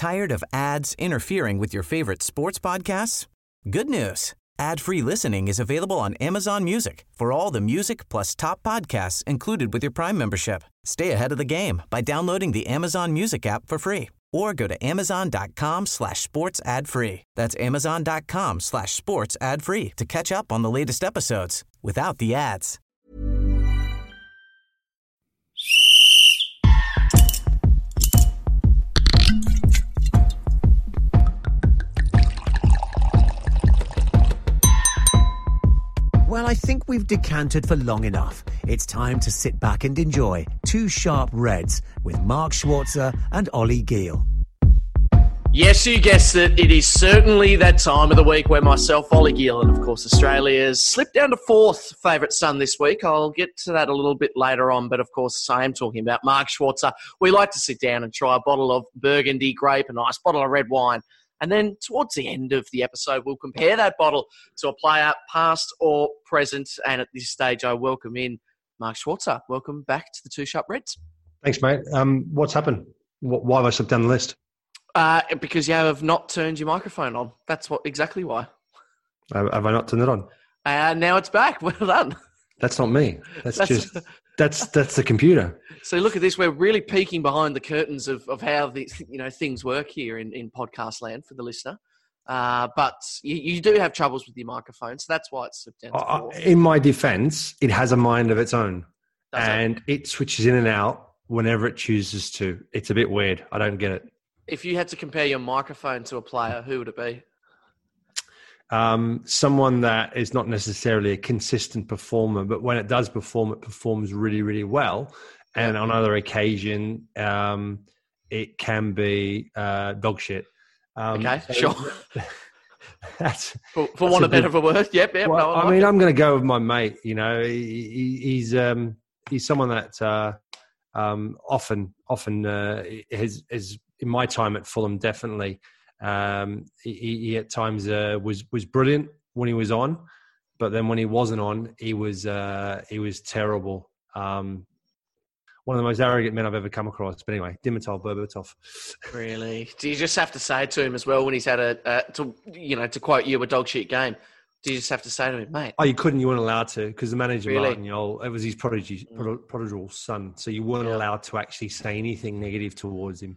Tired of ads interfering with your favorite sports podcasts? Good news. Ad-free listening is available on Amazon Music for all the music plus top podcasts included with your Prime membership. Stay ahead of the game by downloading the Amazon Music app for free or go to amazon.com/sports ad free. That's amazon.com/sports ad free to catch up on the latest episodes without the ads. Well, I think we've decanted for long enough. It's time to sit back and enjoy Two Sharp Reds with Mark Schwarzer and Ollie Gill. Yes, you guessed it. It is certainly that time of the week where myself, Ollie Gill, and of course Australia's slipped down to fourth favourite son this week. I'll get to that a little bit later on, but of course I am talking about Mark Schwarzer. We like to sit down and try a bottle of Burgundy grape, a nice bottle of red wine. And then towards the end of the episode, we'll compare that bottle to a player, past or present. And at this stage, I welcome in Mark Schwarzer. Welcome back to the Two Sharp Reds. Thanks, mate. What's happened? Why have I slipped down the list? Because you have not turned your microphone on. That's exactly why. Have I not turned it on? Now it's back. Well done. That's not me. That's the computer. So look at this. We're really peeking behind the curtains of how things work here in podcast land for the listener. But you do have troubles with your microphone, so that's why it's slipped down. In my defence, it has a mind of its own, and it switches in and out whenever it chooses to. It's a bit weird. I don't get it. If you had to compare your microphone to a player, who would it be? Someone that is not necessarily a consistent performer, but when it does perform, it performs really, really well. And on other occasion, it can be dog shit. Okay, sure. That's for want of better of a word. Yep. Well, no, I mean, I'm going to go with my mate. You know, he's someone that often has in my time at Fulham definitely. He at times was brilliant when he was on, but then when he wasn't on, he was terrible. One of the most arrogant men I've ever come across. But anyway, Dimitar Berbatov. Really? Do you just have to say it to him as well when he's had to quote you, a dog shit game? Do you just have to say to him, mate? Oh, you couldn't. You weren't allowed to, because the manager, really? Martin Jol, it was his prodigal son, so you weren't allowed to actually say anything negative towards him.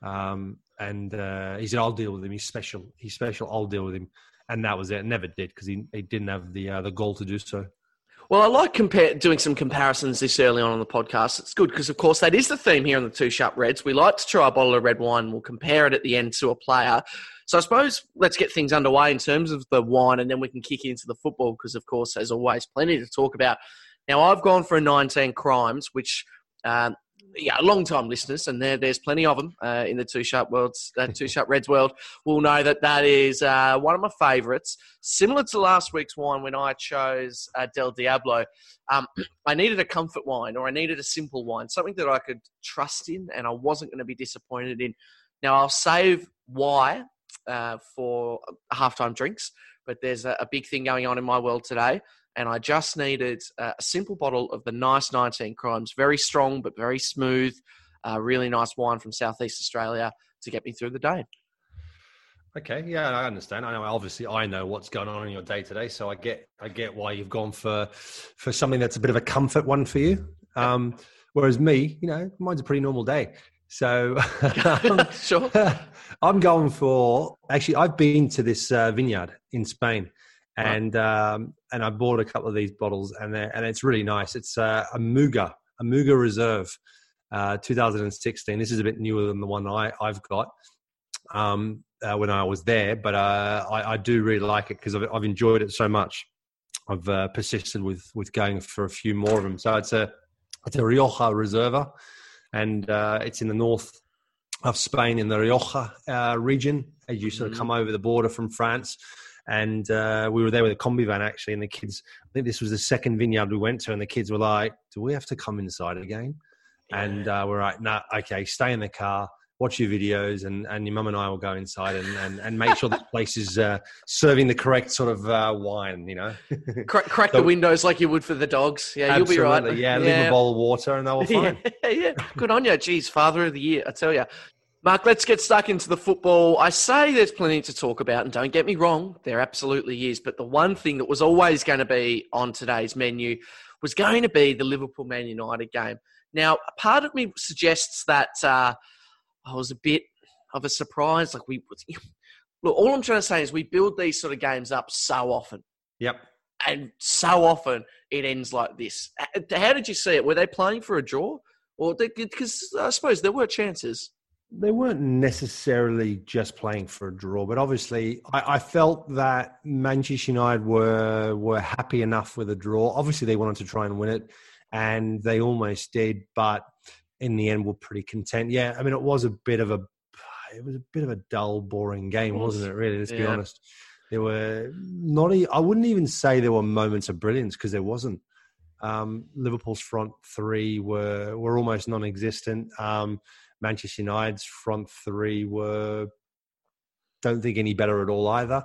And he said, "I'll deal with him. He's special. He's special. I'll deal with him." And that was it. Never did, because he didn't have the goal to do so. Well, I like doing some comparisons this early on the podcast. It's good because, of course, that is the theme here on the Two Sharp Reds. We like to try a bottle of red wine. We'll compare it at the end to a player. So I suppose let's get things underway in terms of the wine, and then we can kick into the football because, of course, there's always plenty to talk about. Now, I've gone for a 19 Crimes, which... long-time listeners, and there's plenty of them in the Two Sharp Reds world, will know that is one of my favourites. Similar to last week's wine when I chose Del Diablo, I needed a comfort wine, or I needed a simple wine, something that I could trust in and I wasn't going to be disappointed in. Now, I'll save why for halftime drinks, but there's a big thing going on in my world today. And I just needed a simple bottle of the nice 19 Crimes, very strong but very smooth, really nice wine from Southeast Australia to get me through the day. Okay, yeah, I understand. I know, obviously, I know what's going on in your day today, so I get why you've gone for something that's a bit of a comfort one for you. Whereas me, mine's a pretty normal day. So sure, I'm going for. Actually, I've been to this vineyard in Spain. And I bought a couple of these bottles, and it's really nice. It's a Muga Reserve, 2016. This is a bit newer than the one I've got when I was there, but I do really like it because I've enjoyed it so much. I've persisted with going for a few more of them. So it's a Rioja Reserva, and it's in the north of Spain in the Rioja region as you sort of come over the border from France. And we were there with a combi van, actually, and the kids, I think this was the second vineyard we went to, and the kids were like, "Do we have to come inside again?" Yeah. And we're like, "Nah, okay, stay in the car, watch your videos, and your mum and I will go inside and make sure the place is serving the correct sort of wine, Crack the windows like you would for the dogs. Yeah, absolutely, you'll be right. Yeah, leave a bowl of water and they were fine. Yeah, good on you. Geez, father of the year, I tell you. Mark, let's get stuck into the football. I say there's plenty to talk about, and don't get me wrong, there absolutely is. But the one thing that was always going to be on today's menu was going to be the Liverpool-Man United game. Now, a part of me suggests that I was a bit of a surprise. Look, all I'm trying to say is we build these sort of games up so often. Yep. And so often it ends like this. How did you see it? Were they playing for a draw? Because I suppose there were chances. They weren't necessarily just playing for a draw, but obviously I felt that Manchester United were happy enough with a draw. Obviously, they wanted to try and win it, and they almost did, but in the end, were pretty content. Yeah, I mean, it was a bit of a dull, boring game, wasn't it? Really, let's be honest. There were I wouldn't even say there were moments of brilliance because there wasn't. Liverpool's front three were almost non-existent. Manchester United's front three don't think any better at all either.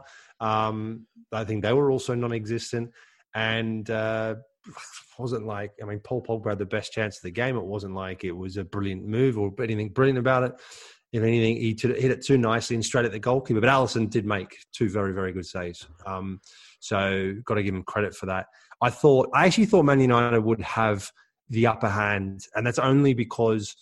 I think they were also non-existent. And wasn't like, I mean, Paul Pogba had the best chance of the game. It wasn't like it was a brilliant move or anything brilliant about it. If anything, he hit it too nicely and straight at the goalkeeper. But Alisson did make two very, very good saves. So got to give him credit for that. I actually thought Man United would have the upper hand. And that's only because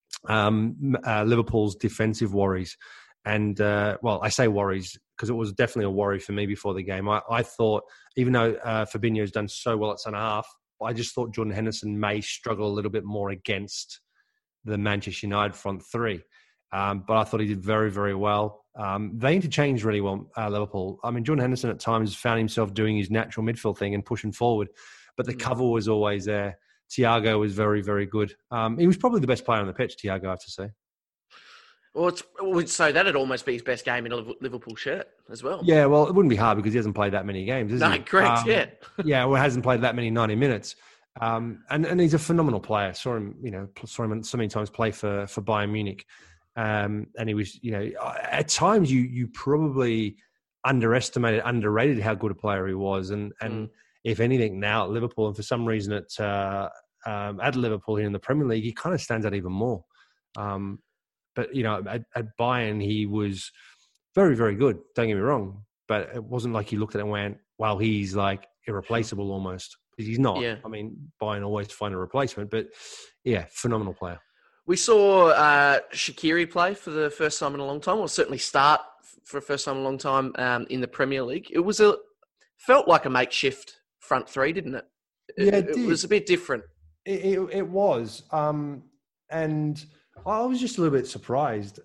Liverpool's defensive worries. And, I say worries because it was definitely a worry for me before the game. I thought, even though Fabinho's done so well at centre-half, I just thought Jordan Henderson may struggle a little bit more against the Manchester United front three. But I thought he did very, very well. They interchanged really well, Liverpool. I mean, Jordan Henderson at times found himself doing his natural midfield thing and pushing forward, but the cover was always there. Thiago was very, very good. He was probably the best player on the pitch, Thiago, I have to say. Well, so that'd almost be his best game in a Liverpool shirt as well. Yeah, well, it wouldn't be hard because he hasn't played that many games, has he? No, correct, yeah. Yeah, well, hasn't played that many 90 minutes. And he's a phenomenal player. Saw him so many times play for Bayern Munich. And he was, at times you probably underrated how good a player he was. And if anything, now at Liverpool, and for some reason at Liverpool here in the Premier League, he kind of stands out even more. But, at Bayern, he was very, very good. Don't get me wrong. But it wasn't like you looked at it and went, wow, he's like irreplaceable almost. He's not. Yeah. I mean, Bayern always find a replacement. But, yeah, phenomenal player. We saw Shaqiri play for the first time in a long time, or certainly start for the first time in a long time in the Premier League. It felt like a makeshift front three, didn't it? It was a bit different. It was. And I was just a little bit surprised.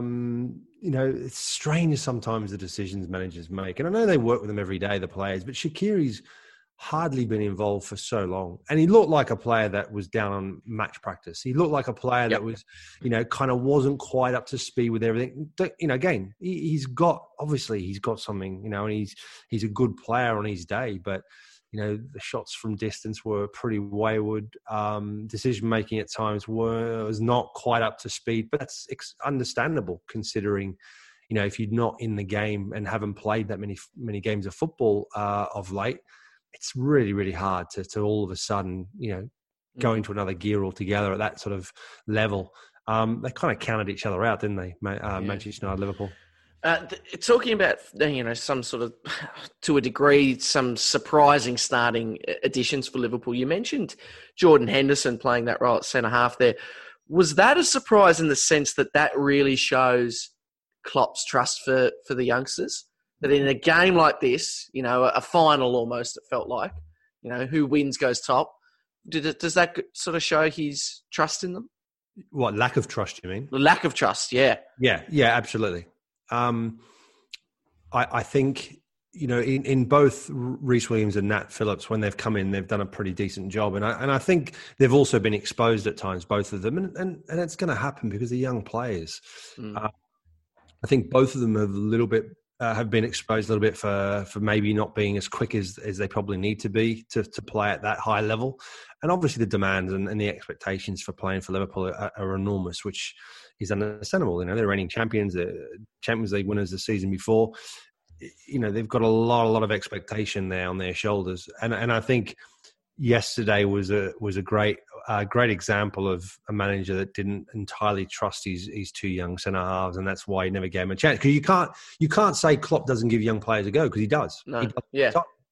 It's strange sometimes the decisions managers make. And I know they work with them every day, the players, but Shaqiri's hardly been involved for so long. And he looked like a player that was down on match practice. He looked like a player that was, kind of wasn't quite up to speed with everything. Again, he's got something, and he's a good player on his day, but the shots from distance were pretty wayward. Decision-making at times was not quite up to speed, but that's understandable considering, if you're not in the game and haven't played that many games of football of late, it's really, really hard to all of a sudden, go into another gear altogether at that sort of level. They kind of counted each other out, didn't they? Manchester United, Liverpool. Talking about, some sort of, to a degree, some surprising starting additions for Liverpool. You mentioned Jordan Henderson playing that role at centre-half there. Was that a surprise in the sense that really shows Klopp's trust for the youngsters? That in a game like this, a final almost, it felt like, who wins goes top. Does that sort of show his trust in them? What, lack of trust, you mean? The lack of trust, yeah. Yeah, absolutely. I think, in both Reece Williams and Nat Phillips, when they've come in, they've done a pretty decent job. And I think they've also been exposed at times, both of them. And it's going to happen because they're young players. I think both of them have been exposed a little bit for maybe not being as quick as they probably need to be to play at that high level. And obviously the demands and the expectations for playing for Liverpool are enormous, which is understandable. They're reigning champions, they're Champions League winners the season before. They've got a lot of expectation there on their shoulders. And I think yesterday was a great a great example of a manager that didn't entirely trust his two young centre halves, and that's why he never gave him a chance. Because you can't say Klopp doesn't give young players a go, because he does. No. He does. Yeah.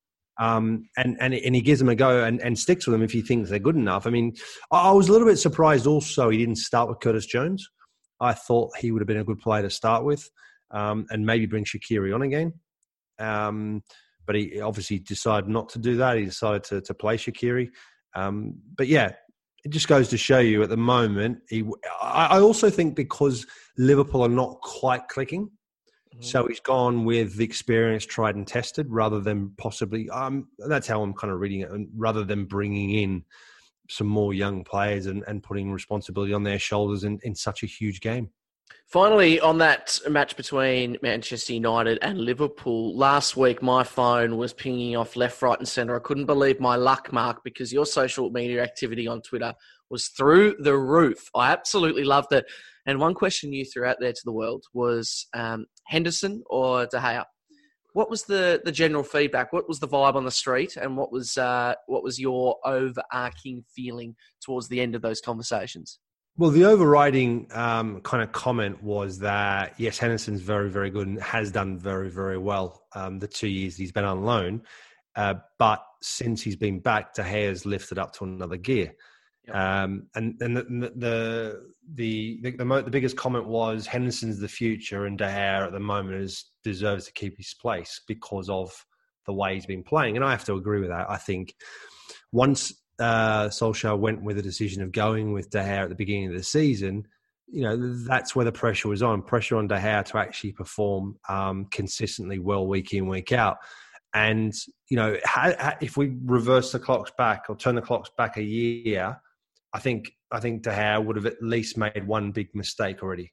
And he gives them a go and sticks with them if he thinks they're good enough. I mean, I was a little bit surprised also he didn't start with Curtis Jones. I thought he would have been a good player to start with, and maybe bring Shaqiri on again. But he obviously decided not to do that. He decided to play Shaqiri. But yeah, it just goes to show you at the moment. I also think because Liverpool are not quite clicking, so he's gone with the experience tried and tested rather than possibly, that's how I'm kind of reading it, rather than bringing in some more young players and putting responsibility on their shoulders in such a huge game. Finally, on that match between Manchester United and Liverpool, last week my phone was pinging off left, right and centre. I couldn't believe my luck, Mark, because your social media activity on Twitter was through the roof. I absolutely loved it. And one question you threw out there to the world was Henderson or De Gea? What was the general feedback? What was the vibe on the street? And what was your overarching feeling towards the end of those conversations? Well, the overriding kind of comment was that, yes, Henderson's very, very good and has done very, very well the 2 years he's been on loan. But since he's been back, De Gea's lifted up to another gear. Yep. And the biggest comment was Henderson's the future and De Gea at the moment deserves to keep his place because of the way he's been playing. And I have to agree with that. I think once Solskjaer went with the decision of going with De Gea at the beginning of the season, that's where the pressure was on. Pressure on De Gea to actually perform consistently well week in, week out. And, if we reverse the clocks back or turn the clocks back a year, I think De Gea would have at least made one big mistake already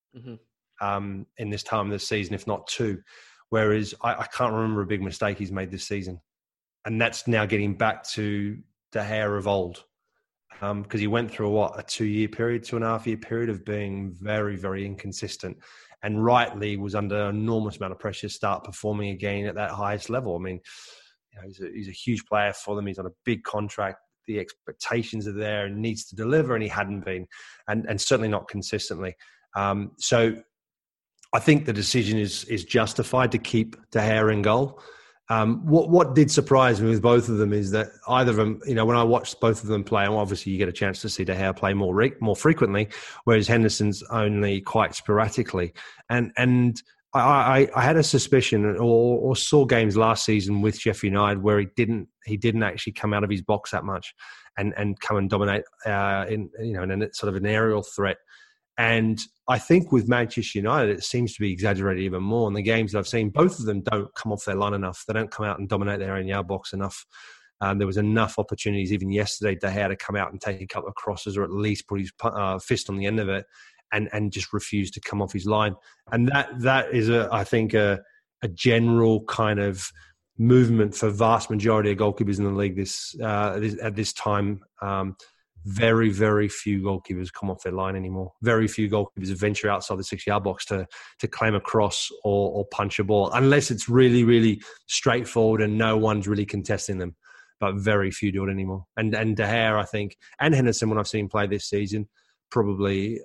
in this time of the season, if not two. Whereas I can't remember a big mistake he's made this season. And that's now getting back to De Gea of old. Because he went through a 2.5-year period of being very, very inconsistent. And rightly was under an enormous amount of pressure to start performing again at that highest level. I mean, he's a huge player for them. He's on a big contract. The expectations are there and needs to deliver, and he hadn't been, and certainly not consistently. So I think the decision is justified to keep De Gea in goal. What did surprise me with both of them is that either of them, when I watched both of them play, and obviously you get a chance to see De Gea play more frequently, whereas Henderson's only quite sporadically. And I had a suspicion or saw games last season with Sheffield United where he didn't actually come out of his box that much and come and dominate in a sort of an aerial threat. And I think with Manchester United, it seems to be exaggerated even more. In the games that I've seen, both of them don't come off their line enough. They don't come out and dominate their own yard box enough. There was enough opportunities even yesterday De Gea to come out and take a couple of crosses or at least put his fist on the end of it and just refuse to come off his line. And that is, I think, a general kind of movement for vast majority of goalkeepers in the league at this time. Very, very few goalkeepers come off their line anymore. Very few goalkeepers venture outside the 6-yard box to claim a cross or punch a ball, unless it's really, really straightforward and no one's really contesting them. But very few do it anymore. And De Gea, I think, and Henderson, when I've seen play this season, probably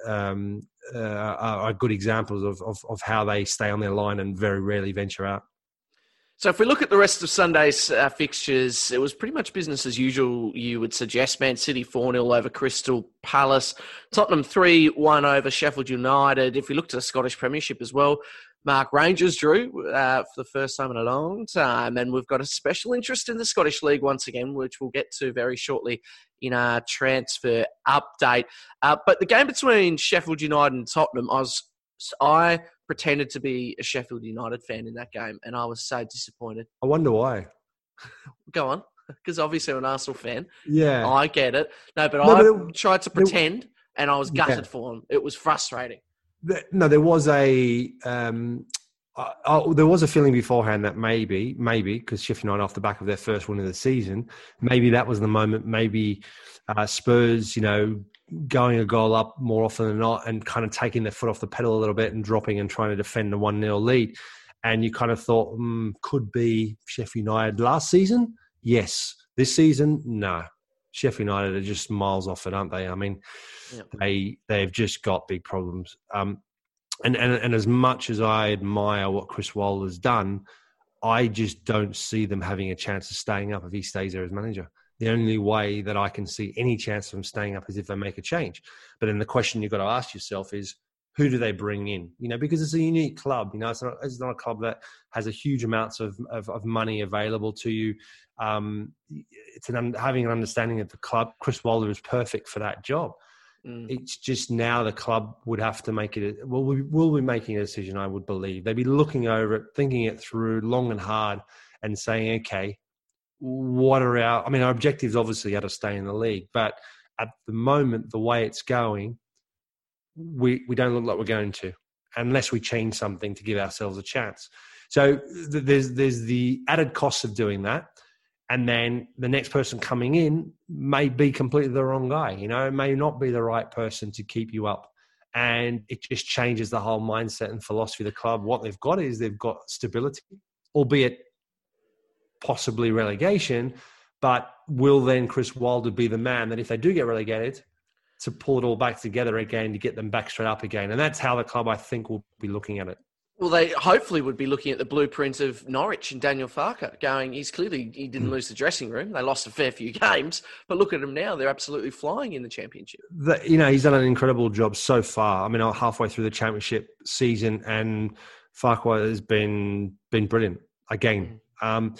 are good examples of how they stay on their line and very rarely venture out. So if we look at the rest of Sunday's fixtures, it was pretty much business as usual, you would suggest. Man City 4-0 over Crystal Palace. Tottenham 3-1 over Sheffield United. If we look to the Scottish Premiership as well, Mark, Rangers drew for the first time in a long time. And we've got a special interest in the Scottish League once again, which we'll get to very shortly in our transfer update. But the game between Sheffield United and Tottenham, I pretended to be a Sheffield United fan in that game, and I was so disappointed. I wonder why. Go on, because obviously I'm an Arsenal fan. Yeah. I get it. No, but I tried to pretend, and I was gutted for them. It was frustrating. There was a feeling beforehand that maybe because Sheffield United off the back of their first win of the season, maybe that was the moment. Maybe Spurs, going a goal up more often than not and kind of taking their foot off the pedal a little bit and dropping and trying to defend a 1-0 lead. And you kind of thought, could be Sheffield United last season? Yes. This season? No. Sheffield United are just miles off it, aren't they? I mean, they've just got big problems. And as much as I admire what Chris Wilder's done, I just don't see them having a chance of staying up if he stays there as manager. The only way that I can see any chance of them staying up is if they make a change. But then the question you've got to ask yourself is, who do they bring in? Because it's a unique club. It's not a club that has a huge amounts of money available to you. Having an understanding of the club. Chris Wilder is perfect for that job. It's just now the club would have to make it. We'll be making a decision, I would believe. They'd be looking over it, thinking it through long and hard and saying, okay, what are our objectives obviously are to stay in the league. But at the moment, the way it's going, we don't look like we're going to, unless we change something to give ourselves a chance. So there's the added cost of doing that. And then the next person coming in may be completely the wrong guy. It may not be the right person to keep you up. And it just changes the whole mindset and philosophy of the club. What they've got is they've got stability, albeit possibly relegation. But will then Chris Wilder be the man that if they do get relegated, to pull it all back together again, to get them back straight up again? And that's how the club, I think, will be looking at it. Well, they hopefully would be looking at the blueprint of Norwich and Daniel Farke going, he didn't lose the dressing room. They lost a fair few games, but look at them now. They're absolutely flying in the championship. He's done an incredible job so far. I'm halfway through the championship season and Farke has been brilliant again. And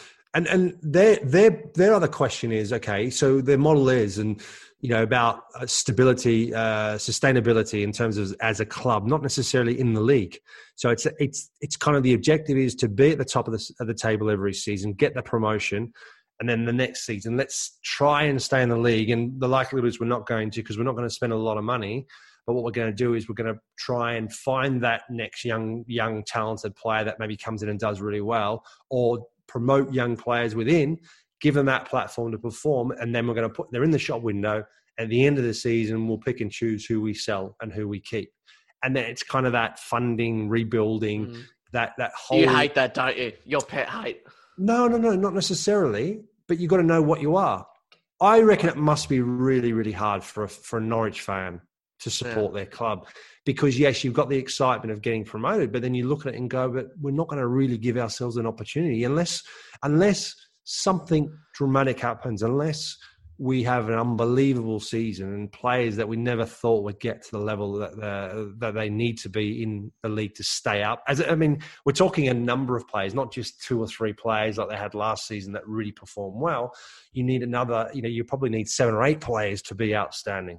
their other question is, okay, so their model is, about stability, sustainability in terms of as a club, not necessarily in the league. So it's kind of the objective is to be at the top of the table every season, get the promotion, and then the next season, let's try and stay in the league. And the likelihood is we're not going to, because we're not going to spend a lot of money. But what we're going to do is we're going to try and find that next young talented player that maybe comes in and does really well, or promote young players within, give them that platform to perform, and then we're going to they're in the shop window. At the end of the season, we'll pick and choose who we sell and who we keep. And then it's kind of that funding, rebuilding, that whole... You hate that, don't you? Your pet hate. No, not necessarily. But you've got to know what you are. I reckon it must be really, really hard for a Norwich fan to support their club. Because, yes, you've got the excitement of getting promoted, but then you look at it and go, but we're not going to really give ourselves an opportunity unless something dramatic happens, unless we have an unbelievable season and players that we never thought would get to the level that they need to be in the league to stay up. We're talking a number of players, not just 2 or 3 players like they had last season that really performed well. You need another, you probably need 7 or 8 players to be outstanding.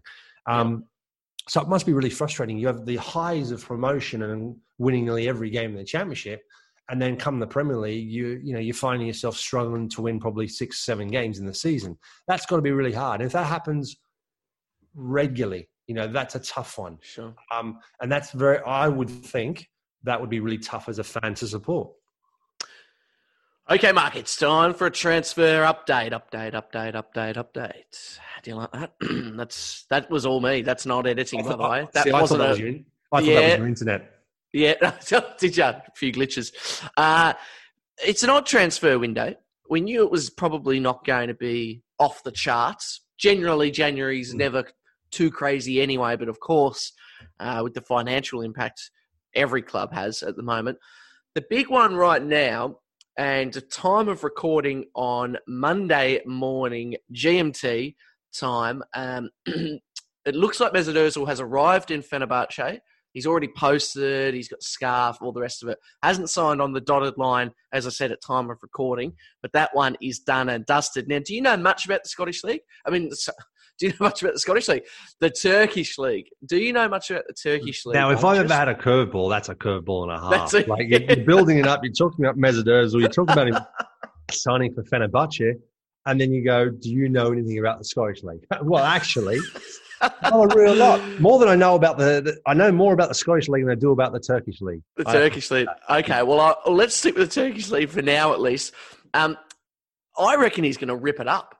So it must be really frustrating. You have the highs of promotion and winning nearly every game in the championship. And then come the Premier League, you're finding yourself struggling to win probably 6-7 games in the season. That's got to be really hard. And if that happens regularly, that's a tough one. Sure. And that's I would think that would be really tough as a fan to support. Okay, Mark, it's time for a transfer update. Do you like that? That was all me. That's not editing, by the way. I thought that was your internet. Yeah, did you? A few glitches. It's an odd transfer window. We knew it was probably not going to be off the charts. Generally, January's never too crazy anyway, but of course, with the financial impact every club has at the moment. The big one right now, and the time of recording on Monday morning GMT time, it looks like Mesut Ozil has arrived in Fenerbahce. He's already posted, he's got scarf, all the rest of it. Hasn't signed on the dotted line, as I said, at time of recording, but that one is done and dusted. Now, do you know much about the Scottish League? Do you know much about the Scottish League? The Turkish League. Do you know much about the Turkish League? Now, if I've ever had a curveball, that's a curveball and a half. You're building it up, you're talking about Mesut Ozil, you're talking about him signing for Fenerbahce, and then you go, do you know anything about the Scottish League? Well, actually... Oh, a real lot. More than I know about I know more about the Scottish League than I do about the Turkish League. The Turkish League. Okay, well, let's stick with the Turkish League for now, at least. I reckon he's going to rip it up.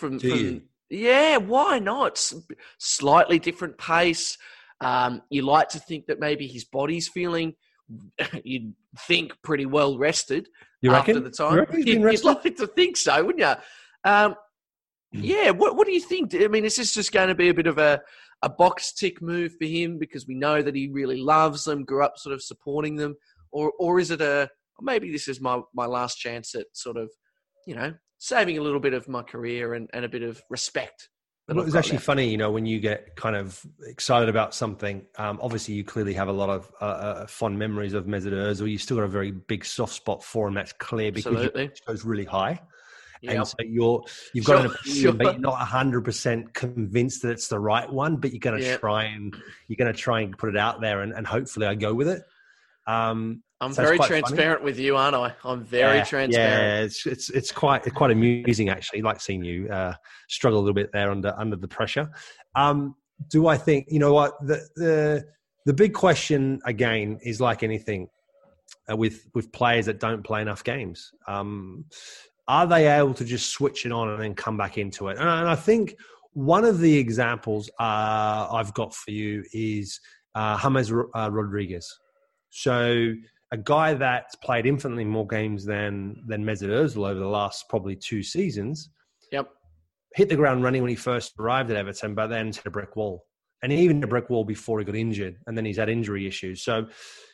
Yeah, why not? Slightly different pace. You like to think that maybe his body's feeling, you'd think, pretty well rested you after reckon? the time. You'd like to think so, wouldn't you? Yeah, what do you think? I mean, is this just going to be a bit of a box tick move for him because we know that he really loves them, grew up sort of supporting them, or is it maybe this is my last chance at sort of, saving a little bit of my career and a bit of respect? Well, it was actually funny, when you get kind of excited about something, obviously you clearly have a lot of fond memories of Mesut Ozil. You still got a very big soft spot for him. That's clear because it goes really high. Yep. And so you've got an opinion, but you're not 100% convinced that it's the right one, but you're going to try and put it out there and hopefully I go with it. I'm very transparent with you, aren't I? I'm very transparent. Yeah, it's quite amusing actually. Like seeing you struggle a little bit there under the pressure. Do I think what the big question again is like anything with players that don't play enough games. Are they able to just switch it on and then come back into it? And I think one of the examples I've got for you is James Rodriguez. So a guy that's played infinitely more games than Mesut Ozil over the last probably 2 seasons. Yep. Hit the ground running when he first arrived at Everton, but then hit a brick wall. And even hit a brick wall before he got injured. And then he's had injury issues. So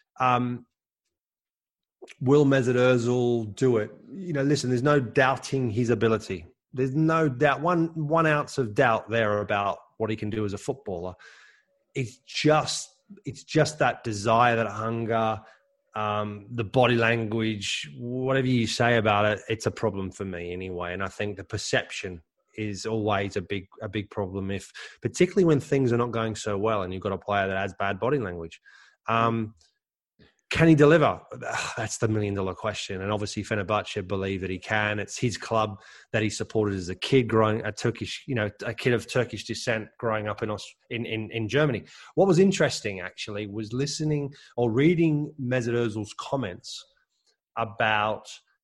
will Mesut Ozil do it? Listen, there's no doubting his ability. There's no doubt, one ounce of doubt there about what he can do as a footballer. It's just that desire, that hunger, the body language, whatever you say about it, it's a problem for me anyway. And I think the perception is always a big problem, particularly when things are not going so well and you've got a player that has bad body language. Can he deliver? That's the $1 million question. And obviously Fenerbahce believe that he can. It's his club that he supported as a kid a kid of Turkish descent growing up in Germany. What was interesting actually was listening or reading Mesut Ozil's comments about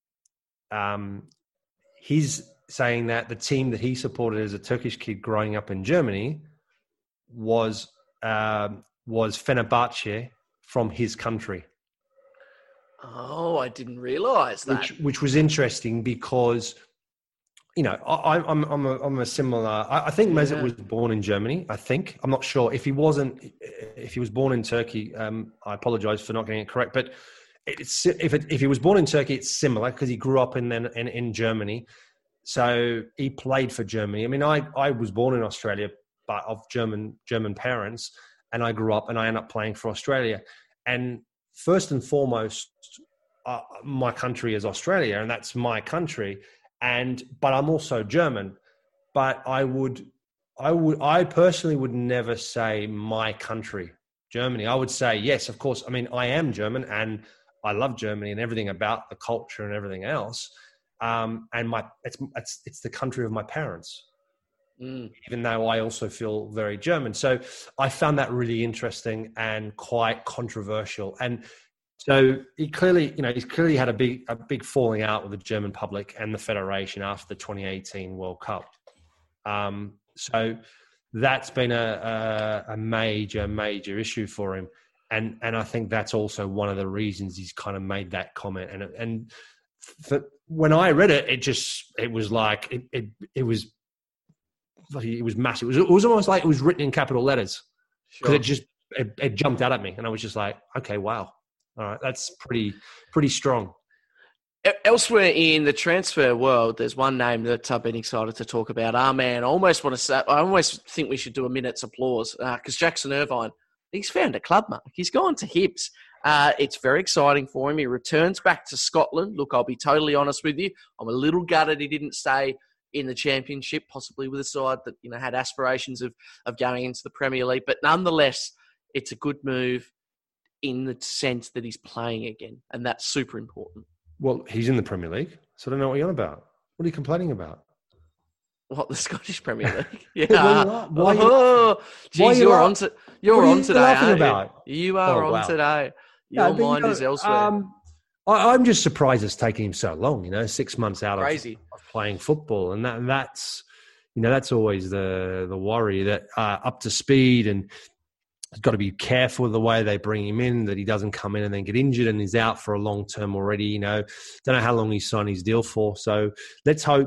his saying that the team that he supported as a Turkish kid growing up in Germany was Fenerbahce from his country. Oh, I didn't realise that. Which was interesting because, I'm a similar. I think Mesut was born in Germany. I think I'm not sure if he was born in Turkey. I apologise for not getting it correct, but if he was born in Turkey, it's similar because he grew up in Germany. So he played for Germany. I mean, I was born in Australia, but of German parents, and I grew up and I ended up playing for Australia. And first and foremost, my country is Australia, and that's my country. But I'm also German. But I personally would never say my country, Germany. I would say yes, of course. I mean, I am German, and I love Germany and everything about the culture and everything else. And it's the country of my parents. Even though I also feel very German. So I found that really interesting and quite controversial. And so he's clearly had a big falling out with the German public and the federation after the 2018 World Cup. So that's been a major issue for him. And I think that's also one of the reasons he's kind of made that comment. And when I read it, it was massive. It was almost like it was written in capital letters because it jumped out at me, and I was just like, okay, wow, all right, that's pretty strong. Elsewhere in the transfer world, there's one name that I've been excited to talk about. Man, I almost think we should do a minute's applause because Jackson Irvine, he's found a club, Mark. He's gone to Hibs. It's very exciting for him. He returns back to Scotland. Look, I'll be totally honest with you. I'm a little gutted he didn't stay in the Championship, possibly with a side that had aspirations of going into the Premier League. But nonetheless, it's a good move in the sense that he's playing again, and that's super important. Well, he's in the Premier League, so I don't know what you're on about. What are you complaining about? What, the Scottish Premier League? Yeah. Geez, you're on today. You are on today. Your mind is elsewhere. I'm just surprised it's taken him so long. 6 months out of playing football, and that's always the worry, that up to speed, and he's got to be careful with the way they bring him in, that he doesn't come in and then get injured and he's out for a long term already. Don't know how long he signed his deal for. So let's hope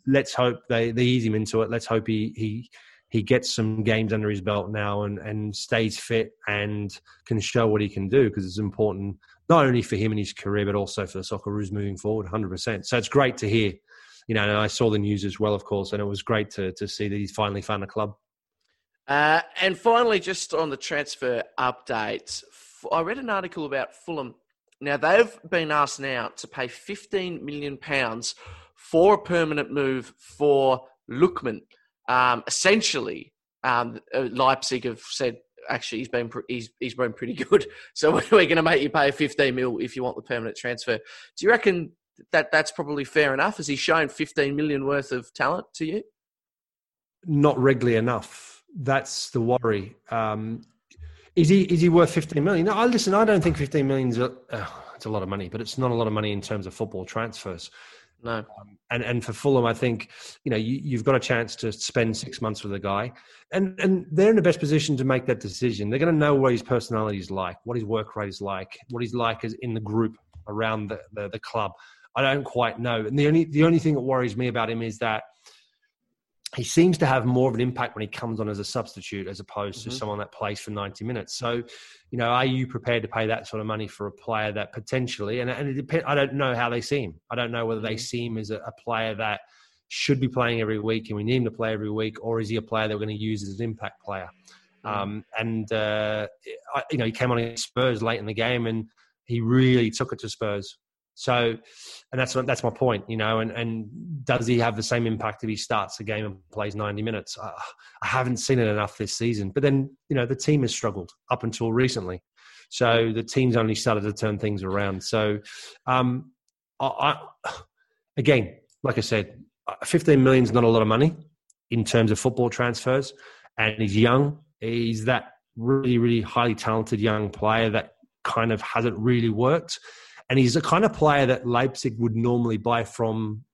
let's hope they ease him into it. Let's hope he gets some games under his belt now and stays fit and can show what he can do, because it's important not only for him and his career, but also for the Socceroos moving forward, 100%. So it's great to hear. And I saw the news as well, of course, and it was great to see that he's finally found a club. And finally, just on the transfer updates, I read an article about Fulham. Now, they've been asked now to pay £15 million for a permanent move for Lookman. Essentially, Leipzig have said, actually, he's been pretty good. So we're going to make you pay 15 mil if you want the permanent transfer. Do you reckon that's probably fair enough? Has he shown 15 million worth of talent to you? Not regularly enough. That's the worry. Is he worth 15 million? No, listen, I don't think 15 million is it's a lot of money, but it's not a lot of money in terms of football transfers. No. And for Fulham, I think, you've got a chance to spend 6 months with a guy, and they're in the best position to make that decision. They're going to know what his personality is like, what his work rate is like, what he's like as in the group around the club. I don't quite know. And the only thing that worries me about him is that he seems to have more of an impact when he comes on as a substitute as opposed to someone that plays for 90 minutes. So, are you prepared to pay that sort of money for a player that potentially, and it depends, I don't know how they see him. I don't know whether they see him as a player that should be playing every week and we need him to play every week, or is he a player that we're going to use as an impact player? He came on in Spurs late in the game and he really took it to Spurs. So, and that's my point, and does he have the same impact if he starts a game and plays 90 minutes? I haven't seen it enough this season. But then, the team has struggled up until recently. So the team's only started to turn things around. So, again, like I said, 15 million is not a lot of money in terms of football transfers. And he's young. He's that really, really highly talented young player that kind of hasn't really worked. And he's the kind of player that Leipzig would normally buy from,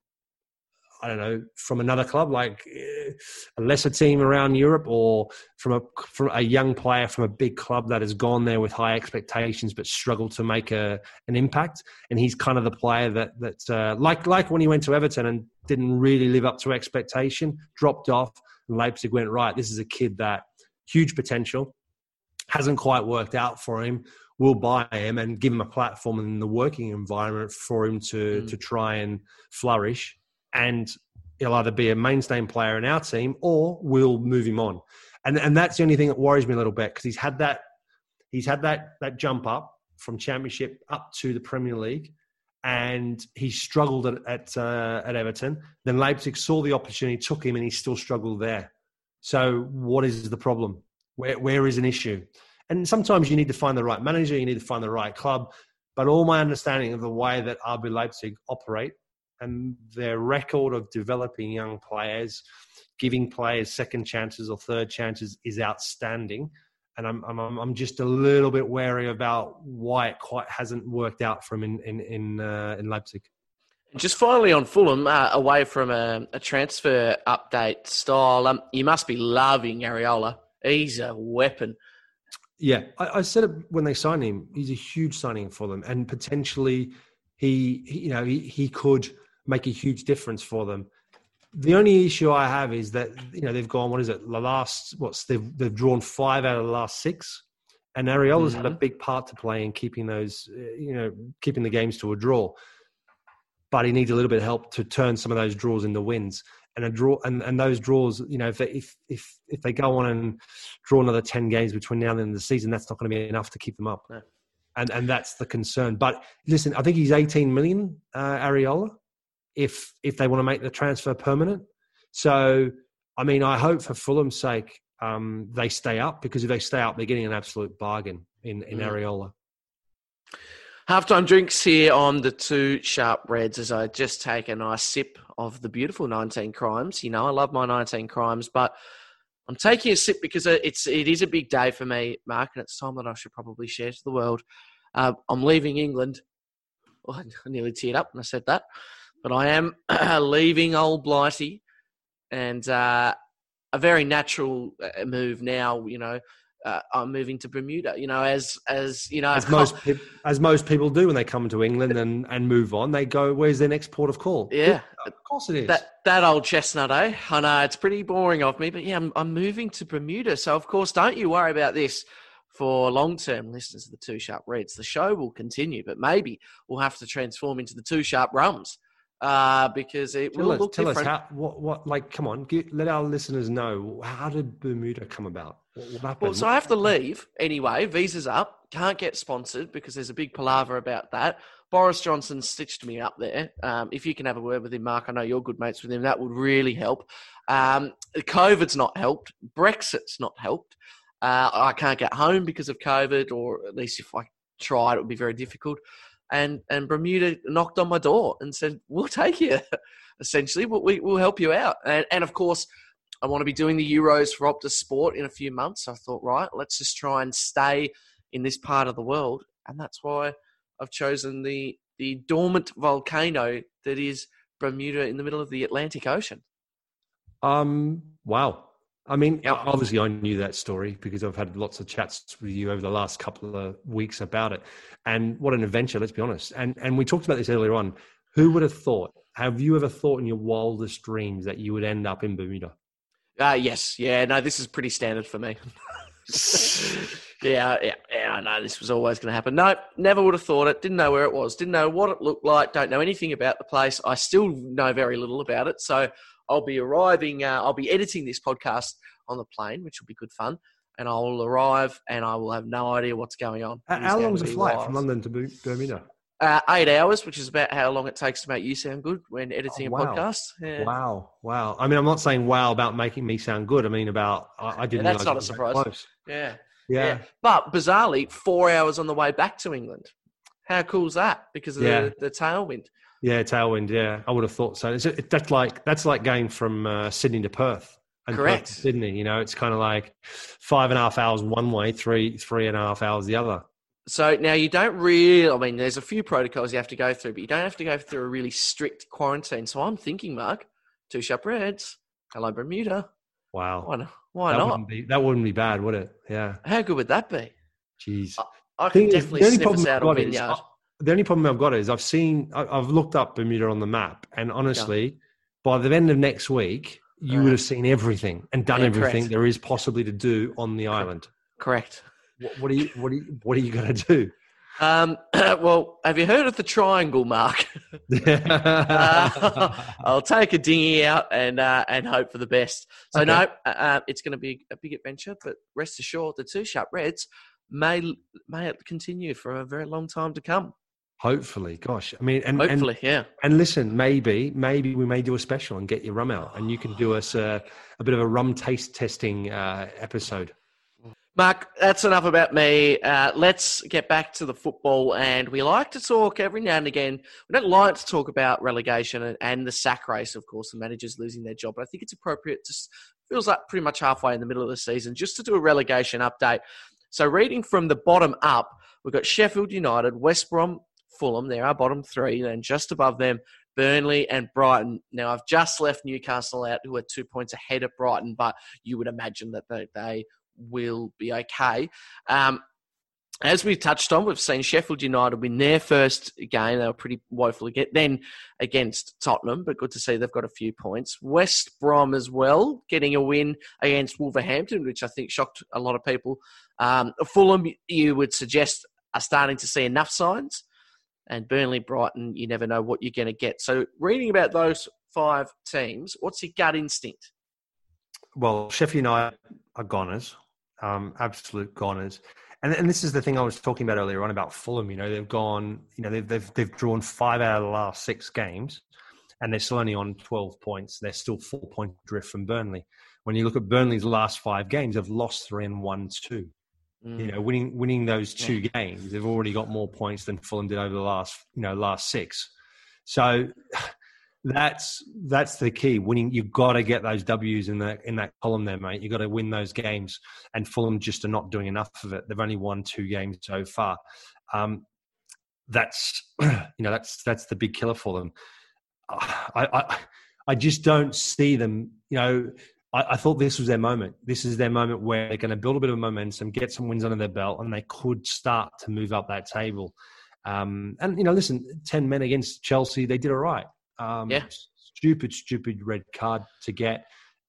from another club, like a lesser team around Europe, or from a young player from a big club that has gone there with high expectations but struggled to make an impact. And he's kind of the player that like when he went to Everton and didn't really live up to expectation, dropped off, and Leipzig went, right, this is a kid that huge potential, hasn't quite worked out for him. We'll buy him and give him a platform and the working environment for him to try and flourish. And he'll either be a mainstay player in our team or we'll move him on. And that's the only thing that worries me a little bit, because he's had that jump up from Championship up to the Premier League, and he struggled at Everton. Then Leipzig saw the opportunity, took him, and he still struggled there. So what is the problem? Where is an issue? And sometimes you need to find the right manager, you need to find the right club. But all my understanding of the way that RB Leipzig operate and their record of developing young players, giving players second chances or third chances is outstanding. And I'm just a little bit wary about why it quite hasn't worked out for him in Leipzig. Just finally on Fulham, away from a transfer update style, you must be loving Areola. He's a weapon. Yeah, I said it when they signed him. He's a huge signing for them, and potentially he could make a huge difference for them. The only issue I have is that they've gone, they've drawn 5 out of the last 6, and Areola's had a big part to play in keeping those keeping the games to a draw. But he needs a little bit of help to turn some of those draws into wins. And a draw, and those draws, if they go on and draw another 10 games between now and the end of the season, that's not going to be enough to keep them up. No. And that's the concern. But listen, I think he's 18 million, Areola, if they want to make the transfer permanent. So, I hope for Fulham's sake they stay up, because if they stay up, they're getting an absolute bargain in Areola. Halftime drinks here on the Two Sharp Reds, as I just take a nice sip of the beautiful 19 Crimes. I love my 19 Crimes, but I'm taking a sip because it is a big day for me, Mark, and it's time that I should probably share to the world. I'm leaving England. I nearly teared up when I said that, but I am leaving old Blighty, and a very natural move now, I'm moving to Bermuda. As most people do when they come to England and move on, they go, "Where's their next port of call?" Yeah, of course it is. That old chestnut, eh? I know it's pretty boring of me, but yeah, I'm moving to Bermuda. So of course, don't you worry about this. For long-term listeners of the Two Sharp Reds, the show will continue, but maybe we'll have to transform into the Two Sharp Rums because it will look different. Tell us like, come on, let our listeners know, how did Bermuda come about? What happened? Well, so I have to leave anyway. Visa's up. Can't get sponsored because there's a big palaver about that. Boris Johnson stitched me up there. If you can have a word with him, Mark, I know you're good mates with him. That would really help. COVID's not helped. Brexit's not helped. I can't get home because of COVID, or at least if I tried, it would be very difficult. And Bermuda knocked on my door and said, "We'll take you," essentially, but we'll help you out. And of course, I want to be doing the Euros for Optus Sport in a few months. So I thought, right, let's just try and stay in this part of the world. And that's why I've chosen the dormant volcano that is Bermuda in the middle of the Atlantic Ocean. Wow. I mean, obviously I knew that story because I've had lots of chats with you over the last couple of weeks about it. And what an adventure, let's be honest. And we talked about this earlier on. Who would have thought? Have you ever thought in your wildest dreams that you would end up in Bermuda? Yes. Yeah, no, this is pretty standard for me. Yeah, I know this was always going to happen. No, never would have thought it. Didn't know where it was. Didn't know what it looked like. Don't know anything about the place. I still know very little about it. So I'll be arriving, I'll be editing this podcast on the plane, which will be good fun. And I will arrive and I will have no idea what's going on. How long is the flight from London to Bermuda? 8 hours, which is about how long it takes to make you sound good when editing a podcast. Yeah. Wow. I mean, I'm not saying wow about making me sound good. I mean, I didn't know. That's not a surprise. Yeah. But bizarrely, 4 hours on the way back to England. How cool is that? Because of the tailwind. Yeah, tailwind. Yeah, I would have thought so. That's like going from Sydney to Perth. Correct. Perth to Sydney. It's kind of like 5.5 hours one way, 3.5 hours the other. So now you don't really, I mean, there's a few protocols you have to go through, but you don't have to go through a really strict quarantine. So I'm thinking, Mark, Two Sharp Reds, hello Bermuda. Wow. Why not? That wouldn't be bad, would it? Yeah. How good would that be? Jeez. I could definitely sniff us out of Vineyard. The only problem I've got is I've looked up Bermuda on the map, and honestly, by the end of next week, you would have seen everything and done everything there is possibly to do on the island. Correct. What are you going to do? Well, have you heard of the triangle, Mark? I'll take a dinghy out and hope for the best. So okay. No, it's going to be a big adventure, but rest assured, the Two Sharp Reds may continue for a very long time to come. Hopefully, gosh, I mean, yeah. And listen, maybe we may do a special and get your rum out, and you can do us a bit of a rum taste testing episode. Mark, that's enough about me. Let's get back to the football. And we like to talk every now and again. We don't like to talk about relegation and the sack race, of course, the managers losing their job. But I think it's appropriate, just feels like pretty much halfway in the middle of the season, just to do a relegation update. So reading from the bottom up, we've got Sheffield United, West Brom, Fulham. They're our bottom three. Then just above them, Burnley and Brighton. Now, I've just left Newcastle out, who are 2 points ahead of Brighton, but you would imagine that they will be okay. As we've touched on, we've seen Sheffield United win their first game. They were pretty woeful then against Tottenham, but good to see they've got a few points. West Brom as well, getting a win against Wolverhampton, which I think shocked a lot of people. Fulham, you would suggest, are starting to see enough signs. And Burnley, Brighton, you never know what you're going to get. So reading about those 5 teams, what's your gut instinct? Well, Sheffield United are goners. Absolute goners. And this is the thing I was talking about earlier on about Fulham. They've gone, they've drawn 5 out of the last 6 games, and they're still only on 12 points. They're still 4-point drift from Burnley. When you look at Burnley's last 5 games, they've lost 3 and won 2. Winning those 2 games, they've already got more points than Fulham did over the last 6. So that's the key. Winning, you've got to get those W's in that column there, mate. You've got to win those games, and Fulham just are not doing enough of it. They've only won 2 games so far. That's the big killer for them. I just don't see them. I thought this was their moment. This is their moment where they're going to build a bit of momentum, get some wins under their belt, and they could start to move up that table. And, listen, 10 men against Chelsea, they did all right. Stupid red card to get,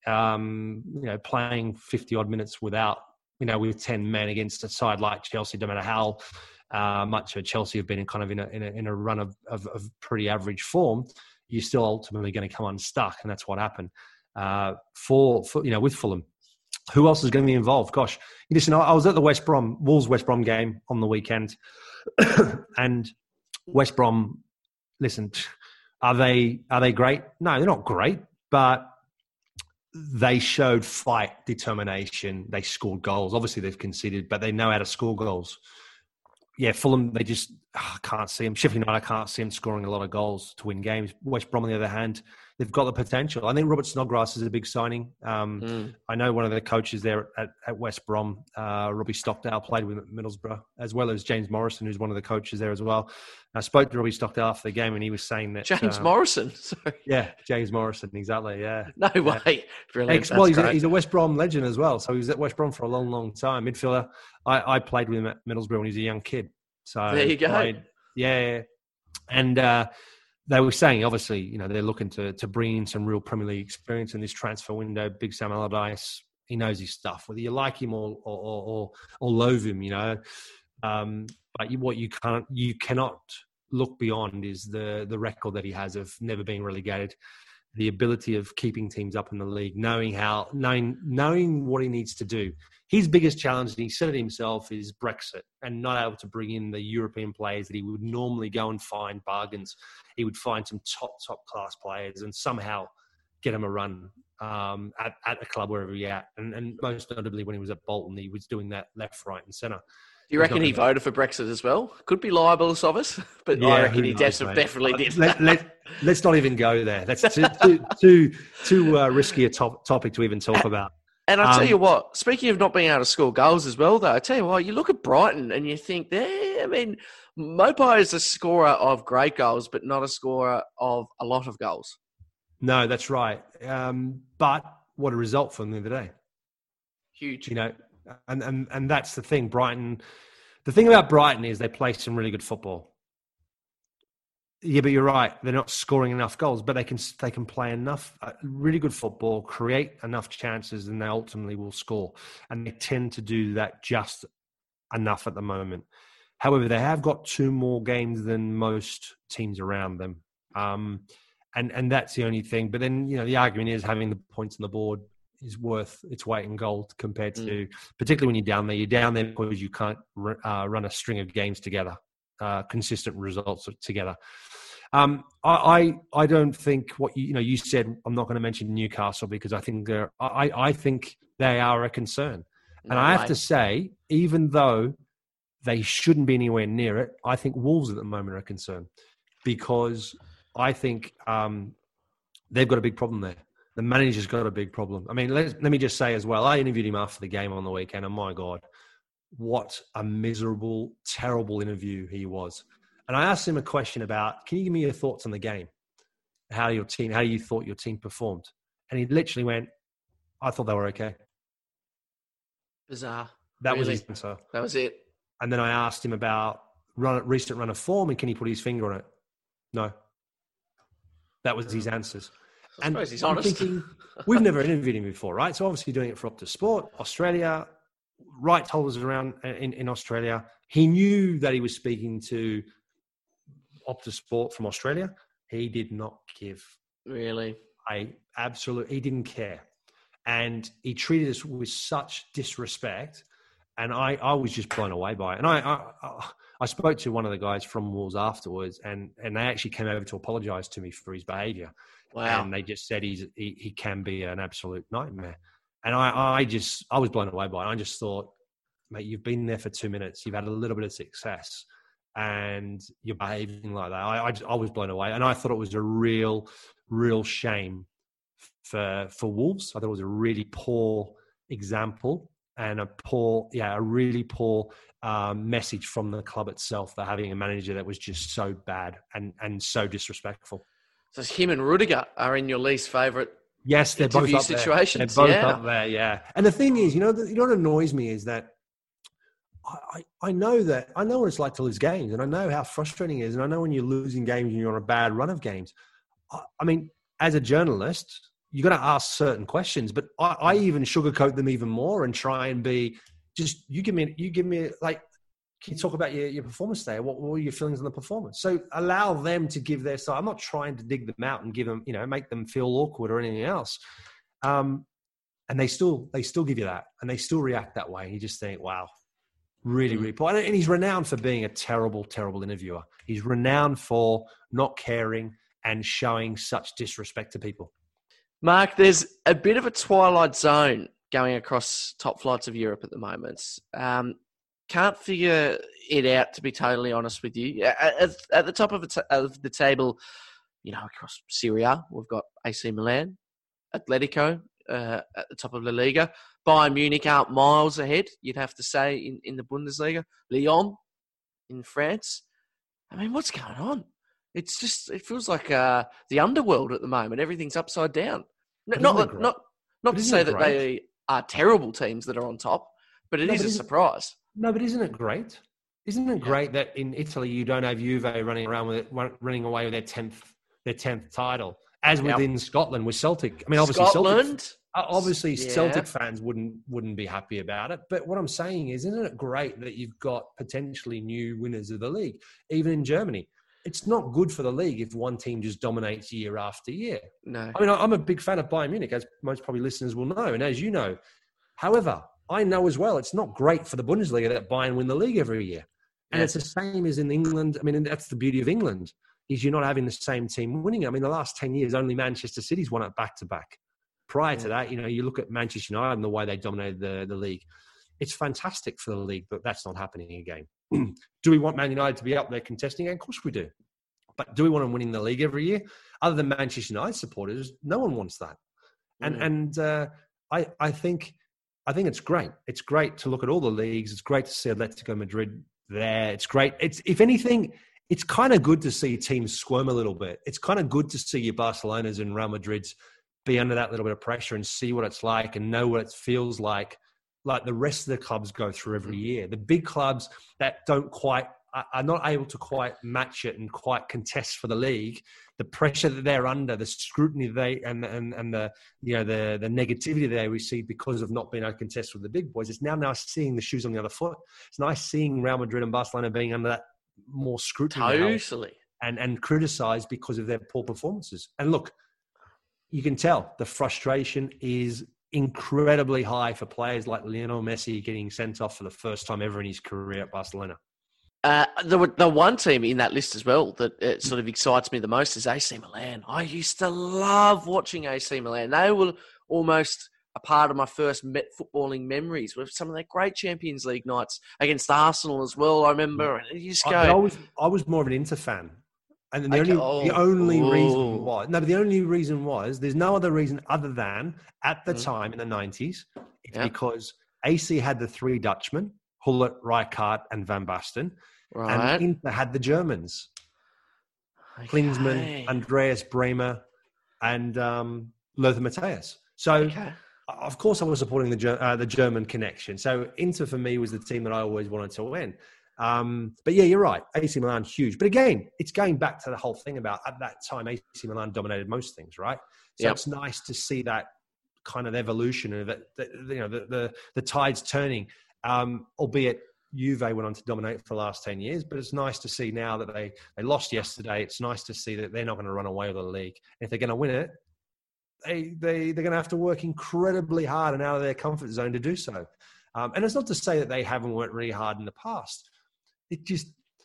playing 50-odd minutes without, with 10 men against a side like Chelsea, no matter how much of Chelsea have been in a run of pretty average form, you're still ultimately going to come unstuck, and that's what happened. With Fulham. Who else is going to be involved? Gosh, listen, I was at the Wolves-West Brom game on the weekend, and West Brom, listen, are they great? No, they're not great, but they showed fight, determination. They scored goals. Obviously, they've conceded, but they know how to score goals. Yeah, Fulham, they just can't see them. Sheffield United, I can't see them scoring a lot of goals to win games. West Brom, on the other hand, they've got the potential. I think Robert Snodgrass is a big signing. I know one of the coaches there at West Brom, Robbie Stockdale, played with Middlesbrough, as well as James Morrison, who's one of the coaches there as well. I spoke to Robbie Stockdale after the game, and he was saying that... James Morrison? Sorry. Yeah, James Morrison, exactly, yeah. No way. Brilliant. He's a West Brom legend as well, so he was at West Brom for a long, long time. Midfielder. I played with him at Middlesbrough when he was a young kid. So there you go. And they were saying, obviously, they're looking to bring in some real Premier League experience in this transfer window. Big Sam Allardyce, he knows his stuff, whether you like him or loathe him, But what you cannot look beyond is the record that he has of never being relegated, the ability of keeping teams up in the league, knowing what he needs to do. His biggest challenge, and he said it himself, is Brexit and not able to bring in the European players that he would normally go and find bargains. He would find some top class players and somehow get him a run at a club wherever he's at. And most notably when he was at Bolton, he was doing that left, right and centre. Do you reckon he voted for Brexit as well? Could be libelous of us, but I reckon he definitely did. Let's not even go there. That's too risky a topic to even talk about. And I tell you what, speaking of not being able to score goals as well, though, I tell you what, you look at Brighton and you think, Mopai is a scorer of great goals, but not a scorer of a lot of goals. No, that's right. But what a result from the other day. Huge. And that's the thing. Brighton, the thing about Brighton is they play some really good football. Yeah, but you're right. They're not scoring enough goals, but they can play enough really good football, create enough chances, and they ultimately will score. And they tend to do that just enough at the moment. However, they have got 2 more games than most teams around them. And that's the only thing. But then, the argument is having the points on the board is worth its weight in gold compared to, particularly when you're down there. You're down there because you can't run a string of games together, consistent results together. I don't think what you said. I'm not going to mention Newcastle because I think I think they are a concern, and I have to say, even though they shouldn't be anywhere near it, I think Wolves at the moment are a concern because I think they've got a big problem there. The manager's got a big problem. I mean, let me just say as well, I interviewed him after the game on the weekend, and my God, what a miserable, terrible interview he was. And I asked him a question about, can you give me your thoughts on the game? How you thought your team performed? And he literally went, I thought they were okay. Bizarre. That was his answer. That was it. And then I asked him about recent run of form and can he put his finger on it? No. That was his answers. I suppose he's honest. Thinking, we've never interviewed him before, right? So obviously doing it for Optus Sport, Australia, rights holders around in Australia. He knew that he was speaking to Optus Sport from Australia. He did not give. Really? He didn't care. And he treated us with such disrespect. And I was just blown away by it. And I spoke to one of the guys from Wolves afterwards, and they actually came over to apologise to me for his behaviour. Wow. And they just said he can be an absolute nightmare. And I was blown away by it. I just thought, mate, you've been there for 2 minutes. You've had a little bit of success and you're behaving like that. I was blown away. And I thought it was a real shame for Wolves. I thought it was a really poor example and a really poor message from the club itself for having a manager that was just so bad and so disrespectful. So him and Rudiger are in your least favourite Yes, they're both interview up there. situations. They're both Yeah. up there, yeah. And the thing is, you know what annoys me is that I know what it's like to lose games, and I know how frustrating it is, and I know when you're losing games and you're on a bad run of games. I mean, as a journalist, you got to ask certain questions, but I even sugarcoat them even more and try and be just, you give me like, can you talk about your performance today? What were your feelings on the performance? So allow them to give their side. I'm not trying to dig them out and give them, make them feel awkward or anything else. And they still give you that, and they still react that way. And you just think, wow, really, really poor. And he's renowned for being a terrible, terrible interviewer. He's renowned for not caring and showing such disrespect to people. Mark, there's a bit of a twilight zone going across top flights of Europe at the moment. Can't figure it out, to be totally honest with you. At the top of the table, across Serie A, we've got AC Milan, Atletico at the top of La Liga. Bayern Munich aren't miles ahead, you'd have to say, in the Bundesliga. Lyon in France. I mean, what's going on? It feels like the underworld at the moment. Everything's upside down. Not to say that they are terrible teams that are on top, but it is a surprise. No, but isn't it great? Isn't it great that in Italy you don't have Juve running away with their 10th title, as within Scotland with Celtic? I mean, obviously Celtic fans wouldn't be happy about it. But what I'm saying is, isn't it great that you've got potentially new winners of the league, even in Germany? It's not good for the league if one team just dominates year after year. No. I mean, I'm a big fan of Bayern Munich, as most probably listeners will know, and as you know. However, I know as well it's not great for the Bundesliga that Bayern win the league every year. And it's the same as in England. I mean, that's the beauty of England, is you're not having the same team winning. I mean, the last 10 years, only Manchester City's won it back-to-back. Prior to that, you look at Manchester United and the way they dominated the league. It's fantastic for the league, but that's not happening again. Do we want Man United to be up there contesting? Of course we do. But do we want them winning the league every year? Other than Manchester United supporters, no one wants that. And I think it's great. It's great to look at all the leagues. It's great to see Atletico Madrid there. It's great. If anything, it's kind of good to see teams squirm a little bit. It's kind of good to see your Barcelonas and Real Madrids be under that little bit of pressure and see what it's like and know what it feels like the rest of the clubs go through every year. The big clubs that are not able to quite match it and quite contest for the league, the pressure that they're under, the scrutiny and the negativity they receive because of not being able to contest with the big boys. It's now seeing the shoes on the other foot. It's nice seeing Real Madrid and Barcelona being under that more scrutiny totally and criticised because of their poor performances. And look, you can tell the frustration is incredibly high for players like Lionel Messi getting sent off for the first time ever in his career at Barcelona. The one team in that list as well that sort of excites me the most is AC Milan. I used to love watching AC Milan. They were almost a part of my first footballing memories with some of their great Champions League nights against Arsenal as well. I remember. And you just go, I was more of an Inter fan. And the only reason was there's no other reason other than at the time in the 90s, it's because AC had the three Dutchmen, Gullit, Rijkaard, and Van Basten. Right. And Inter had the Germans. Klinsmann, Andreas Bremer, and Lothar Matthäus. So, of course, I was supporting the German connection. So, Inter for me was the team that I always wanted to win. But yeah, you're right. AC Milan, huge. But again, it's going back to the whole thing about at that time, AC Milan dominated most things, right? So it's nice to see that kind of evolution of it, the tides turning, albeit Juve went on to dominate for the last 10 years, but it's nice to see now that they lost yesterday. It's nice to see that they're not going to run away with the league. And if they're going to win it, they're going to have to work incredibly hard and out of their comfort zone to do so. And it's not to say that they haven't worked really hard in the past. It just,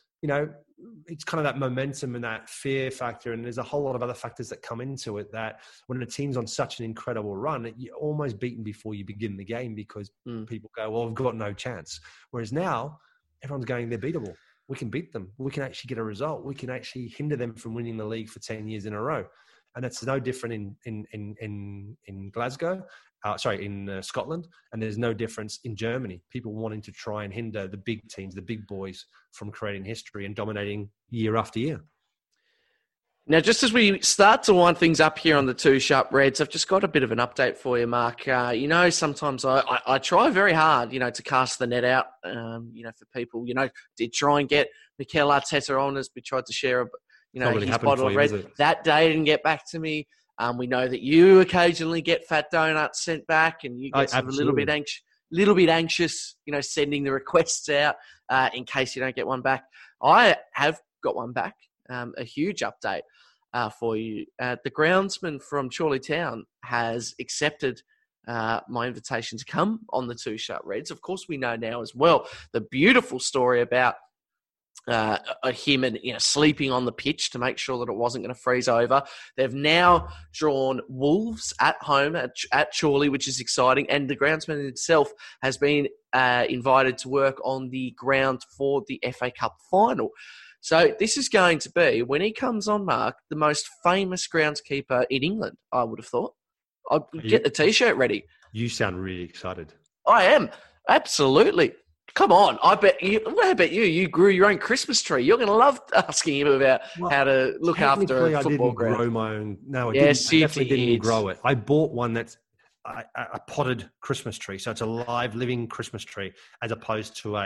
it's kind of that momentum and that fear factor. And there's a whole lot of other factors that come into it that when a team's on such an incredible run, you're almost beaten before you begin the game because people go, well, I've got no chance. Whereas now everyone's going, they're beatable. We can beat them. We can actually get a result. We can actually hinder them from winning the league for 10 years in a row. And it's no different in Glasgow. In Scotland, and there's no difference in Germany. People wanting to try and hinder the big teams, the big boys, from creating history and dominating year after year. Now, just as we start to wind things up here on the Two Sharp Reds, I've just got a bit of an update for you, Mark. Sometimes I try very hard, to cast the net out, for people. Did try and get Mikel Arteta on as we tried to share, his bottle of red. That day didn't get back to me. We know that you occasionally get fat donuts sent back, and you get a little bit anxious, sending the requests out in case you don't get one back. I have got one back. A huge update for you. The groundsman from Chorley Town has accepted my invitation to come on the Two Sharp Reds. Of course, we know now as well the beautiful story about him and sleeping on the pitch to make sure that it wasn't going to freeze over. They've now drawn Wolves at home at Chorley, which is exciting, and the groundsman himself has been invited to work on the ground for the FA Cup final. So this is going to be, when he comes on, Mark, the most famous groundskeeper in England, I would have thought. I'll get the T-shirt ready. You sound really excited. I am. Absolutely. Come on. I bet you grew your own Christmas tree. You're going to love asking him about how to look after a football ground. I didn't grow my own. No, I definitely didn't grow it. I bought one that's a potted Christmas tree. So it's a live, living Christmas tree as opposed to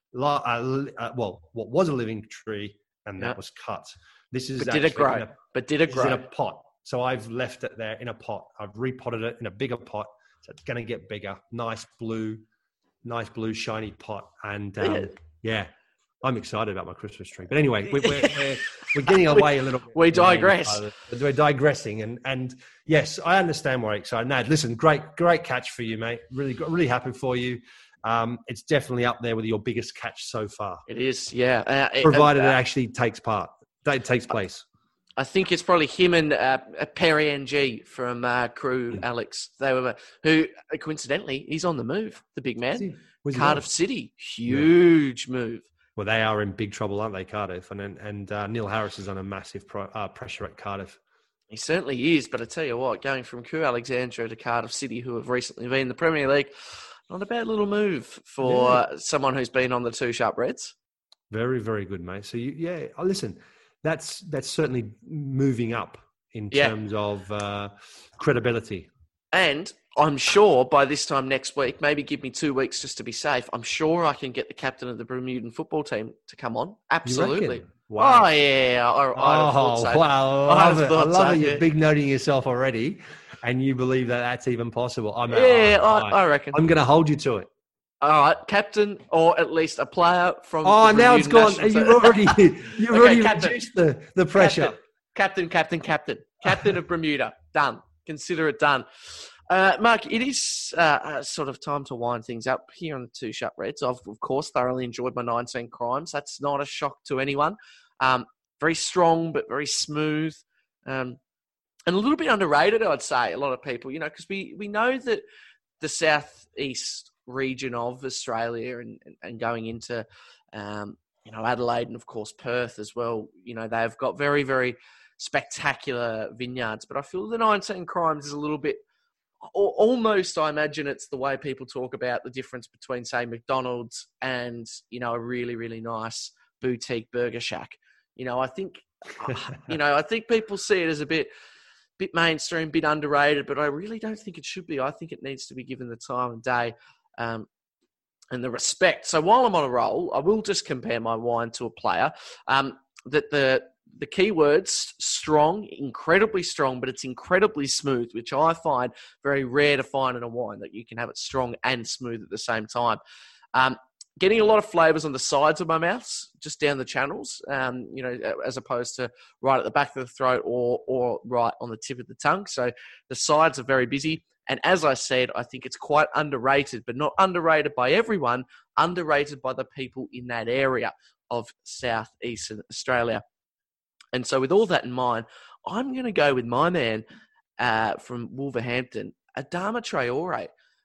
what was a living tree and that was cut. This is did it grow? Did it grow? In a pot. So I've left it there in a pot. I've repotted it in a bigger pot. So it's going to get bigger. Nice blue, shiny pot. And I'm excited about my Christmas tree. But anyway, we're getting away a little bit. We digress. We're digressing. And yes, I understand why you're excited. Nad, listen, great catch for you, mate. Really happy for you. It's definitely up there with your biggest catch so far. It is, yeah. Provided it actually takes place. I think it's probably him and Perry NG from Crew Alex. They were who coincidentally he's on the move. The big man, Cardiff City, huge move. Well, they are in big trouble, aren't they, Cardiff? And Neil Harris is under massive pressure at Cardiff. He certainly is. But I tell you what, going from Crew Alexandra to Cardiff City, who have recently been in the Premier League. Not a bad little move for someone who's been on the Two Sharp Reds. Very, very good, mate. So, listen, that's certainly moving up in terms of credibility. And I'm sure by this time next week, maybe give me 2 weeks just to be safe, I'm sure I can get the captain of the Bermudan football team to come on. Absolutely. Wow. Oh, yeah. I thought so. Wow. I love it. You're big noting yourself already. And you believe that that's even possible? I reckon. I'm going to hold you to it. All right, captain, or at least a player from. Oh, now it's gone. You've already reduced the pressure. Captain of Bermuda. Done. Consider it done. Mark, it is sort of time to wind things up here on the Two Sharp Reds. I've, of course, thoroughly enjoyed my 19 crimes. That's not a shock to anyone. Very strong, but very smooth. And a little bit underrated, I'd say, a lot of people, because we know that the southeast region of Australia and going into, Adelaide and, of course, Perth as well, they've got very, very spectacular vineyards. But I feel the 19 Crimes is a little bit, almost, I imagine it's the way people talk about the difference between, say, McDonald's and, a really, really nice boutique burger shack. I think people see it as a bit mainstream, bit underrated, but I really don't think it should be. I think it needs to be given the time of day and the respect. So while I'm on a roll, I will just compare my wine to a player. That the key words, strong, incredibly strong, but it's incredibly smooth, which I find very rare to find in a wine, that you can have it strong and smooth at the same time. Getting a lot of flavours on the sides of my mouth, just down the channels, as opposed to right at the back of the throat or right on the tip of the tongue. So the sides are very busy. And as I said, I think it's quite underrated, but not underrated by everyone, underrated by the people in that area of southeastern Australia. And so with all that in mind, I'm going to go with my man from Wolverhampton, Adama Traore.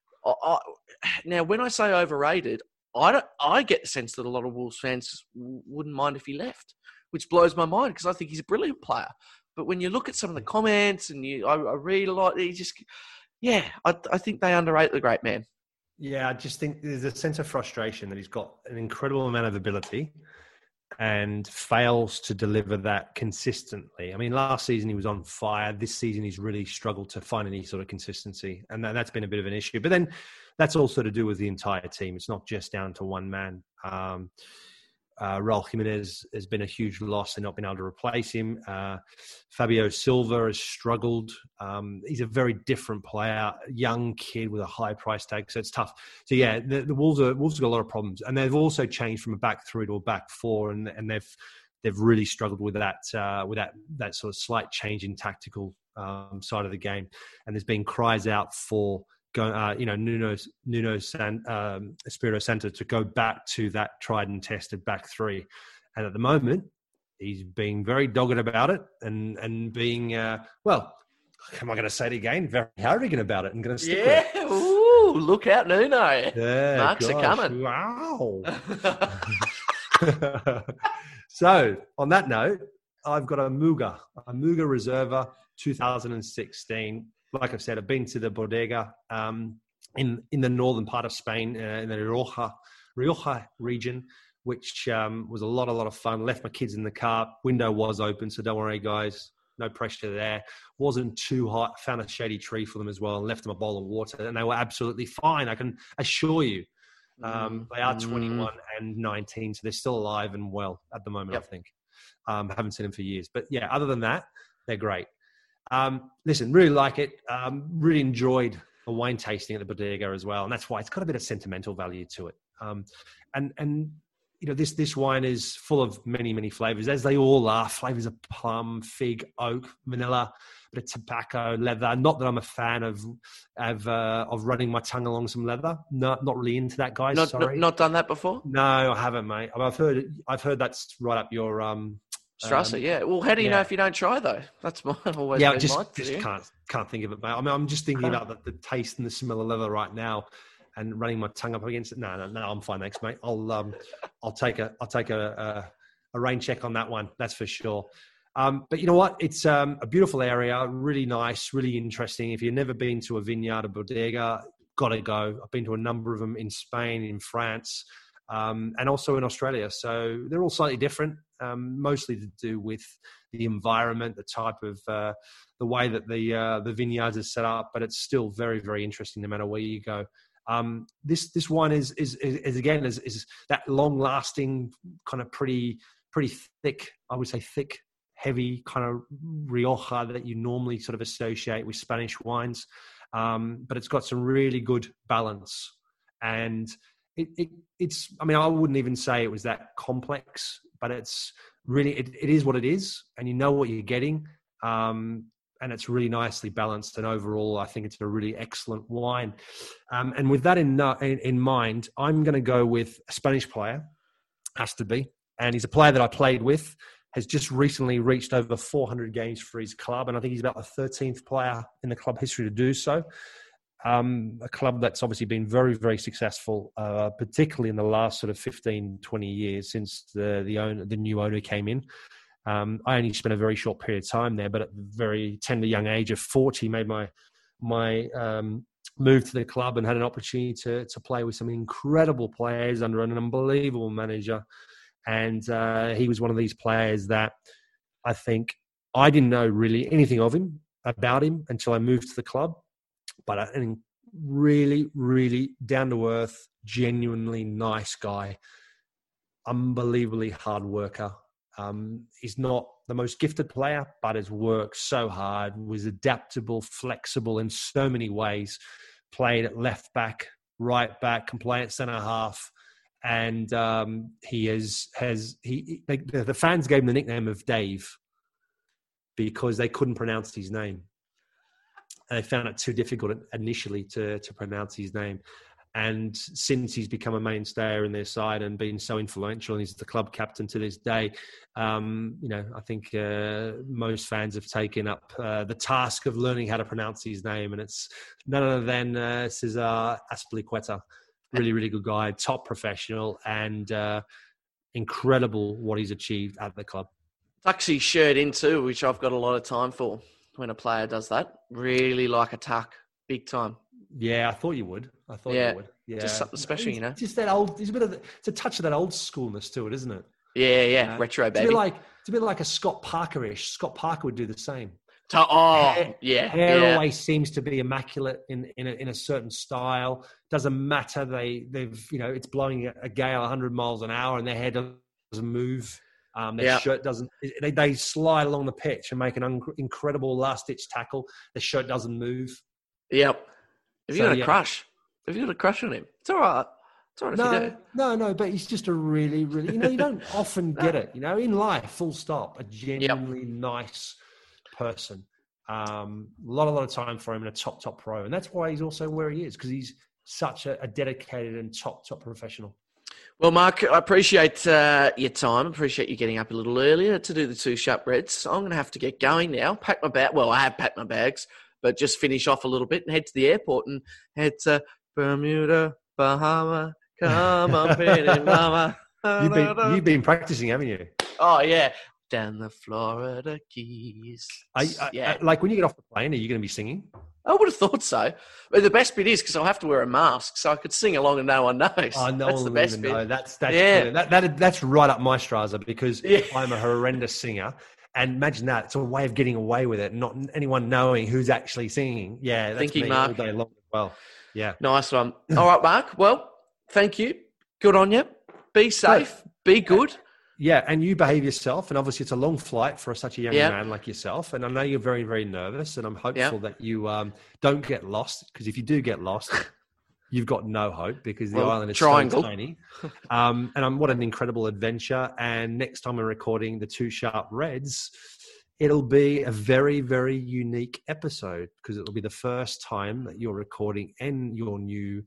Now, when I say overrated, I get the sense that a lot of Wolves fans wouldn't mind if he left, which blows my mind because I think he's a brilliant player. But when you look at some of the comments and I read a lot, I think they underrate the great man. Yeah, I just think there's a sense of frustration that he's got an incredible amount of ability, and fails to deliver that consistently. I mean, last season he was on fire. This season he's really struggled to find any sort of consistency, and that's been a bit of an issue. But then that's also to do with the entire team. It's not just down to one man. Raul Jimenez has been a huge loss and not been able to replace him. Fabio Silva has struggled. He's a very different player, young kid with a high price tag, so it's tough. So yeah, the Wolves have got a lot of problems, and they've also changed from a back three to a back four, and they've really struggled with that sort of slight change in tactical side of the game. And there's been cries out for Nuno Espirito Santo to go back to that tried and tested back three. And at the moment, he's being very dogged about it and being, well, am I going to say it again? Very arrogant about it and going to stick with it. Ooh, look out, Nuno. Yeah, Marks are coming. Wow. So, on that note, I've got a Muga Reserva 2016. Like I've said, I've been to the Bodega in the northern part of Spain, in the Rioja region, which was a lot of fun. Left my kids in the car. Window was open, so don't worry, guys. No pressure there. Wasn't too hot. Found a shady tree for them as well and left them a bowl of water, and they were absolutely fine. I can assure you. They are 21 and 19, so they're still alive and well at the moment, yep. I think. Haven't seen them for years. But yeah, other than that, they're great. Listen, really like it. Really enjoyed the wine tasting at the Bodega as well. And that's why it's got a bit of sentimental value to it. And you know, this wine is full of many flavors, as they all are. Flavors of plum, fig, oak, vanilla, a bit of tobacco, leather. Not that I'm a fan of running my tongue along some leather. No, not really into that, guys. Sorry. Not done that before? No, I haven't, mate. I've heard that's right up your Strasser, yeah. Well, how do you know if you don't try, though? That's my always. Yeah, just can't think of it, mate. I mean, I'm just thinking about the taste and the smell of leather right now, and running my tongue up against it. No, I'm fine, thanks, mate. I'll take a rain check on that one. That's for sure. But you know what? It's a beautiful area, really nice, really interesting. If you've never been to a vineyard, a bodega, gotta go. I've been to a number of them in Spain, in France, and also in Australia. So they're all slightly different. Mostly to do with the environment, the type of the way that the vineyards are set up, but it's still very, very interesting no matter where you go. This wine is again that long lasting, kind of pretty thick. I would say thick, heavy kind of Rioja that you normally sort of associate with Spanish wines, but it's got some really good balance, and it's. I mean, I wouldn't even say it was that complex. But it's really, it is what it is, and you know what you're getting, and it's really nicely balanced. And overall, I think it's a really excellent wine. And with that in mind, I'm going to go with a Spanish player, has to be, and he's a player that I played with, has just recently reached over 400 games for his club, and I think he's about the 13th player in the club history to do so. A club that's obviously been very, very successful, particularly in the last sort of 15, 20 years since the new owner came in. I only spent a very short period of time there, but at the very tender young age of 40, made my move to the club and had an opportunity to play with some incredible players under an unbelievable manager. And he was one of these players that I think I didn't know really anything about him until I moved to the club. But a really, really down-to-earth, genuinely nice guy, unbelievably hard worker. He's not the most gifted player, but has worked so hard, was adaptable, flexible in so many ways, played at left back, right back, can play at centre half. And the fans gave him the nickname of Dave because they couldn't pronounce his name. They found it too difficult initially to pronounce his name. And since he's become a mainstay in their side and been so influential, and he's the club captain to this day, I think most fans have taken up the task of learning how to pronounce his name. And it's none other than Cesar Azpilicueta. Really, really good guy, top professional, and incredible what he's achieved at the club. Tucks his shirt in too, which I've got a lot of time for. When a player does that, really like a tuck, big time. Yeah, I thought you would. You would. Yeah, just something special, Just that old. It's a touch of that old schoolness to it, isn't it? Yeah. Retro, baby. To be like a Scott Parker-ish. Scott Parker would do the same. Hair always seems to be immaculate in a certain style. Doesn't matter. It's blowing a gale 100 miles an hour, and their hair doesn't move. Their shirt doesn't. They slide along the pitch and make an incredible last-ditch tackle. Their shirt doesn't move. Yep. Have you got a crush? Have you got a crush on him? It's all right. It's all right if you do. No, but he's just a really, really, you don't often get it, in life, full stop, a genuinely nice person. A lot of time for him in a top pro. And that's why he's also where he is, because he's such a dedicated and top professional. Well, Mark, I appreciate your time. I appreciate you getting up a little earlier to do the Two Sharp Reds. I'm going to have to get going now. Pack my bag. Well, I have packed my bags, but just finish off a little bit and head to the airport and head to Bermuda, Bahama. Come on, pretty mama. You've been practicing, haven't you? Oh, yeah. Down the Florida Keys. Like when you get off the plane, are you going to be singing? I would have thought so. But the best bit is because I'll have to wear a mask, so I could sing along and no one knows. Oh, no that's one the will best even bit. know. That's that's right up my Strasser, because I'm a horrendous singer. And imagine that. It's a way of getting away with it, not anyone knowing who's actually singing. Yeah, that's Thank you, me Mark. all day long as well. Yeah. Nice one. All right, Mark. Well, thank you. Good on you. Be safe. Be good. Yeah, and you behave yourself. And obviously, it's a long flight for such a young man like yourself. And I know you're very, very nervous. And I'm hopeful that you don't get lost. Because if you do get lost, you've got no hope, because the island is so tiny. And what an incredible adventure. And next time we're recording the Two Sharp Reds, it'll be a very, very unique episode, because it'll be the first time that you're recording in your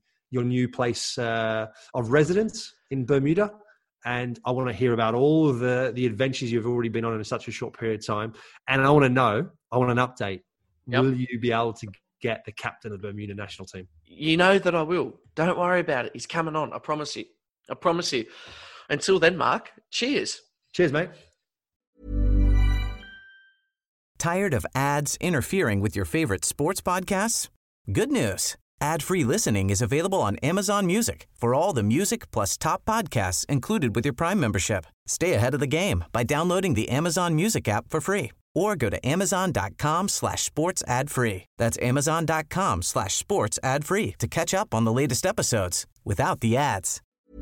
new place of residence in Bermuda. And I want to hear about all of the adventures you've already been on in such a short period of time. And I want an update. Yep. Will you be able to get the captain of the Bermuda national team? You know that I will. Don't worry about it. He's coming on. I promise you. Until then, Mark, cheers. Cheers, mate. Tired of ads interfering with your favorite sports podcasts? Good news. Ad-free listening is available on Amazon Music for all the music plus top podcasts included with your Prime membership. Stay ahead of the game by downloading the Amazon Music app for free, or go to amazon.com/sports ad free. That's amazon.com/sports ad free to catch up on the latest episodes without the ads.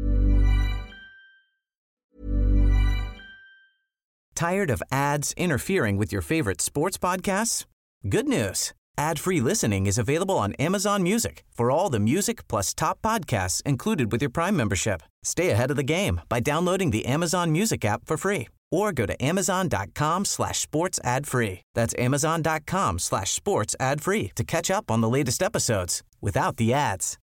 Tired of ads interfering with your favorite sports podcasts? Good news. Ad-free listening is available on Amazon Music for all the music plus top podcasts included with your Prime membership. Stay ahead of the game by downloading the Amazon Music app for free, or go to amazon.com/sports ad free. That's amazon.com/sports ad free to catch up on the latest episodes without the ads.